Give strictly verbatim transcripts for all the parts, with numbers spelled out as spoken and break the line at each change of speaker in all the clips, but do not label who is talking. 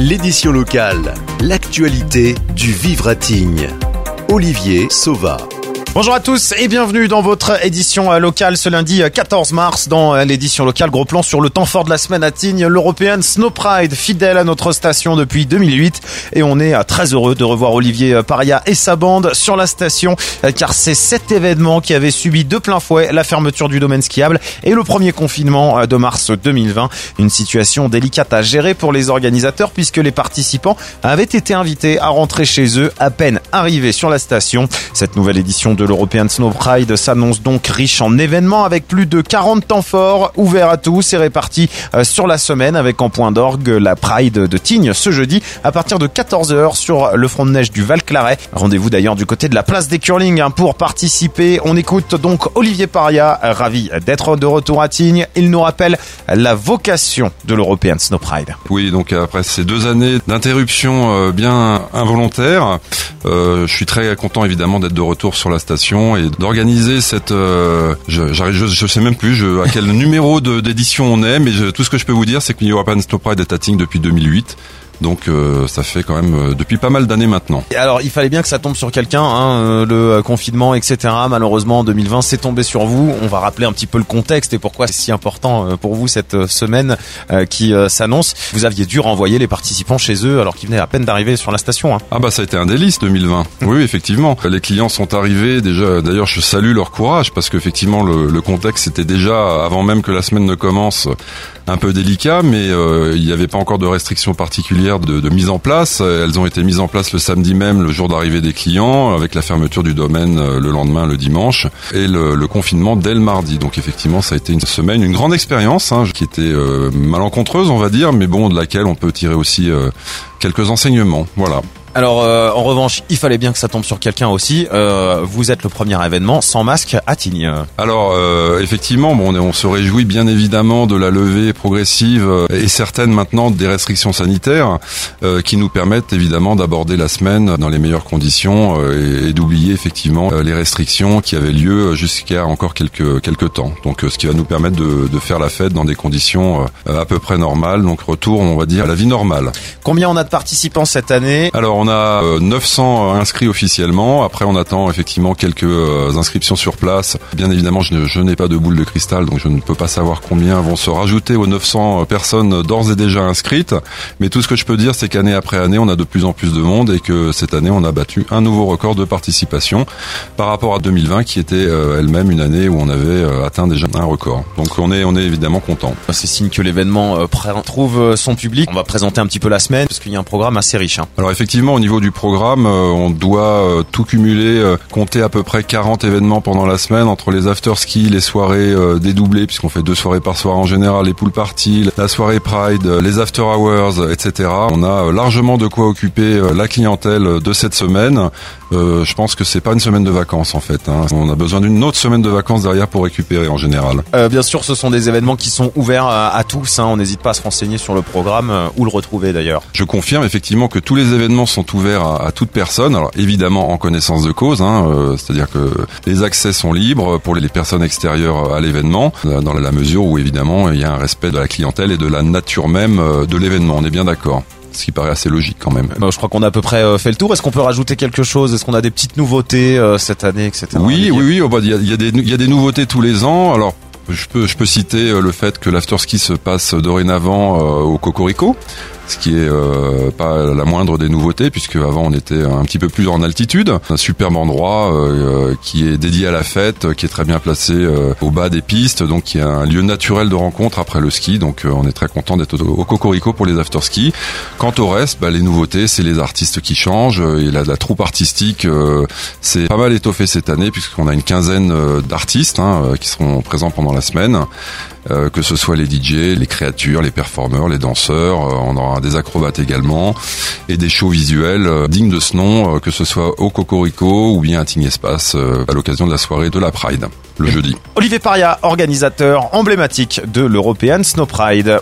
L'édition locale, l'actualité du Vivre à Tignes. Olivier Sauva.
Bonjour à tous et bienvenue dans votre édition locale ce lundi quatorze mars. Dans l'édition locale, gros plan sur le temps fort de la semaine à Tignes, l'European Snow Pride, fidèle à notre station depuis deux mille huit. Et on est très heureux de revoir Olivier Paria et sa bande sur la station, car c'est cet événement qui avait subi de plein fouet la fermeture du domaine skiable et le premier confinement de mars deux mille vingt. Une situation délicate à gérer pour les organisateurs puisque les participants avaient été invités à rentrer chez eux à peine arrivés sur la station. Cette nouvelle édition de l'European Snow Pride s'annonce donc riche en événements avec plus de quarante temps forts ouverts à tous et répartis sur la semaine avec en point d'orgue la Pride de Tignes ce jeudi à partir de quatorze heures sur le front de neige du Val-Claret. Rendez-vous d'ailleurs du côté de la place des Curling pour participer. On écoute donc Olivier Paria, ravi d'être de retour à Tignes. Il nous rappelle la vocation de l'European Snow Pride.
Oui, donc après ces deux années d'interruption bien involontaire, euh, je suis très content évidemment d'être de retour sur la station et d'organiser cette euh, je, j'arrive je, je sais même plus je, à quel numéro de, d'édition on est, mais je, tout ce que je peux vous dire c'est que l'European Snow Pride est à Tignes depuis deux mille huit. Donc euh, ça fait quand même euh, depuis pas mal d'années maintenant.
Et alors il fallait bien que ça tombe sur quelqu'un, hein, euh, le euh, confinement, et cetera. Malheureusement en deux mille vingt c'est tombé sur vous. On va rappeler un petit peu le contexte et pourquoi c'est si important euh, pour vous cette euh, semaine euh, qui euh, s'annonce. Vous aviez dû renvoyer les participants chez eux alors qu'ils venaient à peine d'arriver sur la station. Hein.
Ah bah ça a été un délice deux mille vingt. Oui effectivement. Les clients sont arrivés déjà. D'ailleurs je salue leur courage parce qu'effectivement le, le contexte était déjà avant même que la semaine ne commence un peu délicat, mais euh, il n'y avait pas encore de restrictions particulières de, de mise en place. Elles ont été mises en place le samedi même, le jour d'arrivée des clients, avec la fermeture du domaine euh, le lendemain, le dimanche, et le, le confinement dès le mardi. Donc effectivement, ça a été une semaine, une grande expérience, hein, qui était euh, malencontreuse, on va dire, mais bon, de laquelle on peut tirer aussi euh, quelques enseignements. Voilà.
Alors euh, en revanche, il fallait bien que ça tombe sur quelqu'un aussi. Euh, vous êtes le premier événement sans masque à Tignes.
Alors euh, effectivement, bon, on, est, on se réjouit bien évidemment de la levée progressive euh, et certaine maintenant des restrictions sanitaires euh, qui nous permettent évidemment d'aborder la semaine dans les meilleures conditions euh, et, et d'oublier effectivement euh, les restrictions qui avaient lieu jusqu'à encore quelques quelques temps. Donc euh, ce qui va nous permettre de, de faire la fête dans des conditions euh, à peu près normales. Donc retour, on va dire, à la vie normale.
Combien on a de participants cette année ?
Alors on a neuf cents inscrits officiellement. Après, on attend effectivement quelques inscriptions sur place. Bien évidemment, je, ne, je n'ai pas de boule de cristal, donc je ne peux pas savoir combien vont se rajouter aux neuf cents personnes d'ores et déjà inscrites. Mais tout ce que je peux dire, c'est qu'année après année, on a de plus en plus de monde et que cette année, on a battu un nouveau record de participation par rapport à deux mille vingt, qui était elle-même une année où on avait atteint déjà un record. Donc, on est, on est évidemment content.
C'est signe que l'événement trouve son public. On va présenter un petit peu la semaine parce qu'il y a un programme assez riche. Hein.
Alors, effectivement, au niveau du programme, on doit tout cumuler, compter à peu près quarante événements pendant la semaine entre les after-ski, les soirées dédoublées puisqu'on fait deux soirées par soir en général, les pool parties, la soirée Pride, les after hours, et cetera. On a largement de quoi occuper la clientèle de cette semaine. Euh, je pense que c'est pas une semaine de vacances en fait. Hein. On a besoin d'une autre semaine de vacances derrière pour récupérer en général.
Euh, bien sûr, ce sont des événements qui sont ouverts à, à tous. Hein. On n'hésite pas à se renseigner sur le programme, euh, où le retrouver d'ailleurs.
Je confirme effectivement que tous les événements sont ouverts à, à toute personne. Alors évidemment en connaissance de cause, hein, euh, c'est-à-dire que les accès sont libres pour les personnes extérieures à l'événement, dans la mesure où évidemment il y a un respect de la clientèle et de la nature même de l'événement. On est bien d'accord. Ce qui paraît assez logique quand même.
Bon, je crois qu'on a à peu près fait le tour. Est-ce qu'on peut rajouter quelque chose ? Est-ce qu'on a des petites nouveautés euh, cette année, et cetera.
Oui, oui, oui. Oh, bah, il y a, il y a des, il y a des nouveautés tous les ans. Alors, je peux, je peux citer le fait que l'afterski se passe dorénavant euh, au Cocorico, ce qui est euh, pas la moindre des nouveautés, puisque avant on était un petit peu plus en altitude. Un superbe endroit euh, qui est dédié à la fête, qui est très bien placé euh, au bas des pistes, donc qui est un lieu naturel de rencontre après le ski. Donc euh, on est très content d'être au, au Cocorico pour les after-ski. Quant au reste, bah, les nouveautés, c'est les artistes qui changent et la, la troupe artistique, euh, c'est pas mal étoffé cette année puisqu'on a une quinzaine euh, d'artistes hein, qui seront présents pendant la semaine. Euh, que ce soit les D J, les créatures, les performeurs, les danseurs, euh, on aura des acrobates également et des shows visuels euh, dignes de ce nom, euh, que ce soit au Cocorico ou bien à Tignes Espace euh, à l'occasion de la soirée de la Pride, le jeudi.
Olivier Paria, organisateur emblématique de l'European Snow Pride.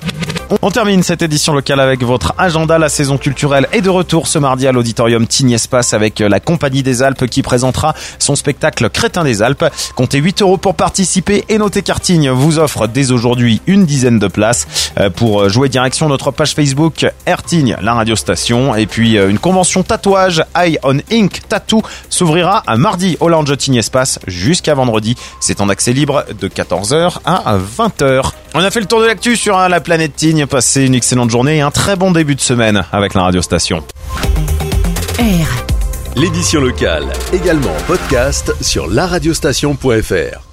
On termine cette édition locale avec votre agenda. La saison culturelle est de retour ce mardi à l'auditorium Tignes Espace avec la Compagnie des Alpes qui présentera son spectacle Crétin des Alpes. Comptez huit euros pour participer et notez Cartignes vous offre dès aujourd'hui une dizaine de places. Pour jouer, direction notre page Facebook Ertignes, la radio station. Et puis une convention tatouage Eye on Ink Tattoo s'ouvrira à mardi au Lounge Tignes Espace jusqu'à vendredi. C'est en accès libre de quatorze heures à vingt heures. On a fait le tour de l'actu sur hein, la planète Tignes. Passez une excellente journée et un très bon début de semaine avec la radio station.
L'édition locale, également en podcast sur la radiostation point f r.